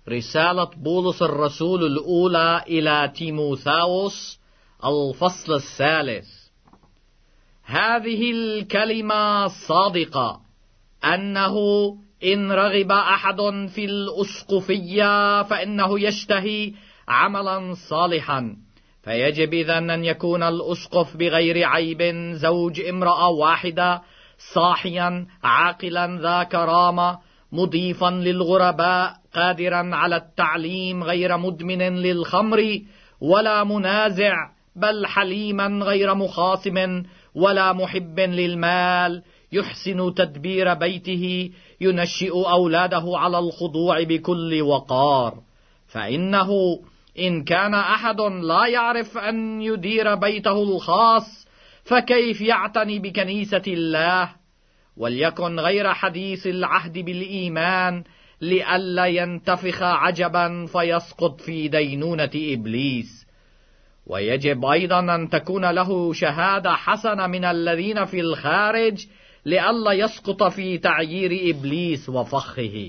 رسالة بولس الرسول الأولى إلى تيموثاوس، الفصل 3. هذه الكلمة صادقة، أنه إن رغب أحد في الأسقفية فإنه يشتهي عملا صالحا، فيجب إذن أن يكون الأسقف بغير عيب، زوج امرأة واحدة، صاحيا عاقلا ذا كرامة، مضيفا للغرباء، قادرا على التعليم، غير مدمن للخمر ولا منازع، بل حليما غير مخاصم ولا محب للمال، يحسن تدبير بيته، ينشئ أولاده على الخضوع بكل وقار. فإنه إن كان أحد لا يعرف أن يدير بيته الخاص، فكيف يعتني بكنيسة الله؟ وليكن غير حديث العهد بالإيمان، لئلا ينتفخ عجبا فيسقط في دينونة إبليس. ويجب أيضا أن تكون له شهادة حسنة من الذين في الخارج، لئلا يسقط في تعيير إبليس وفخه.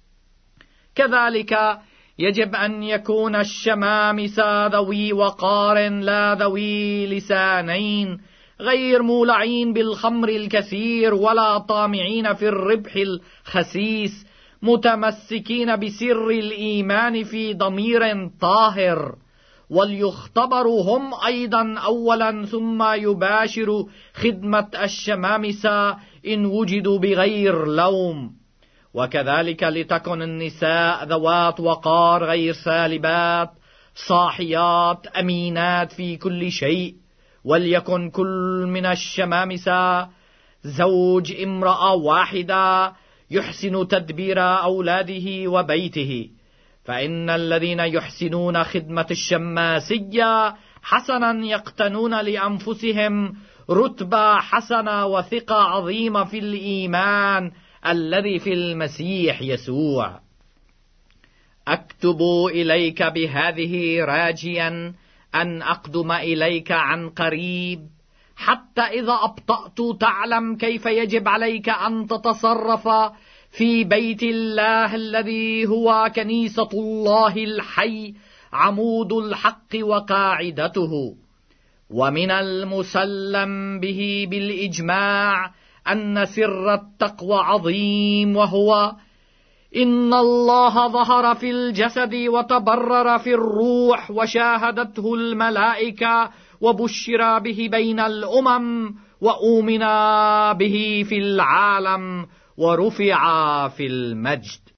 كذلك يجب أن يكون الشمامسة ذوي وقار، لا ذوي لسانين، غير مولعين بالخمر الكثير ولا طامعين في الربح الخسيس، متمسكين بسر الإيمان في ضمير طاهر. وليختبروا هم أيضا أولا، ثم يباشروا خدمة الشمامسة إن وجدوا بغير لوم. وكذلك لتكن النساء ذوات وقار، غير سالبات، صاحيات، أمينات في كل شيء. وليكن كل من الشمامسة زوج امرأة واحدة، يحسن تدبير أولاده وبيته. فإن الذين يحسنون خدمة الشماسية حسنا يقتنون لأنفسهم رتبة حسنة وثقة عظيمة في الإيمان الذي في المسيح يسوع. أكتب إليك بهذه راجيا أن أقدم إليك عن قريب، حتى إذا أبطأت تعلم كيف يجب عليك أن تتصرف في بيت الله الذي هو كنيسة الله الحي، عمود الحق وقاعدته. ومن المسلم به بالإجماع أن سر التقوى عظيم، وهو إن الله ظهر في الجسد وتبرر في الروح، وشاهدته الملائكة، وبشر به بين الأمم، وأؤمن به في العالم، ورفع في المجد.